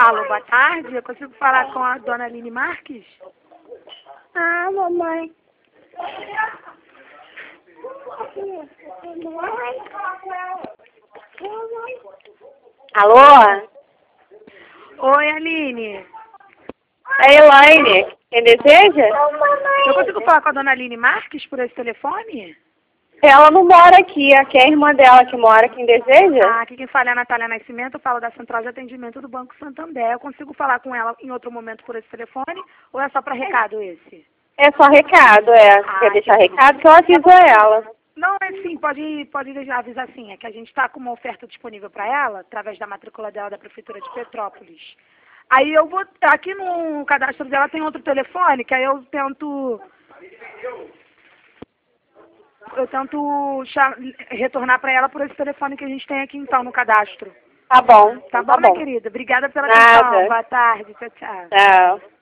Alô, boa tarde. Eu consigo falar com a dona Aline Marques? Ah, mamãe. Alô? Oi, Aline. É Elaine. Quem deseja? Eu consigo falar com a dona Aline Marques por esse telefone? Ela não mora aqui. Aqui é a irmã dela que mora. Quem deseja? Ah, aqui quem fala é a Natália Nascimento. Eu falo da Central de Atendimento do Banco Santander. Eu consigo falar com ela em outro momento por esse telefone? Ou é só para recado esse? É só recado, é. Quer deixar recado? Que eu aviso ela. Não, é sim, pode deixar avisar sim. É que a gente está com uma oferta disponível para ela, através da matrícula dela da Prefeitura de Petrópolis. Aí eu vou, aqui no cadastro dela tem outro telefone, que aí eu tento retornar para ela por esse telefone que a gente tem aqui então no cadastro. Tá bom. Tá bom, minha querida? Obrigada pela Nada. atenção. Boa tarde. Tchau, tchau. Tchau.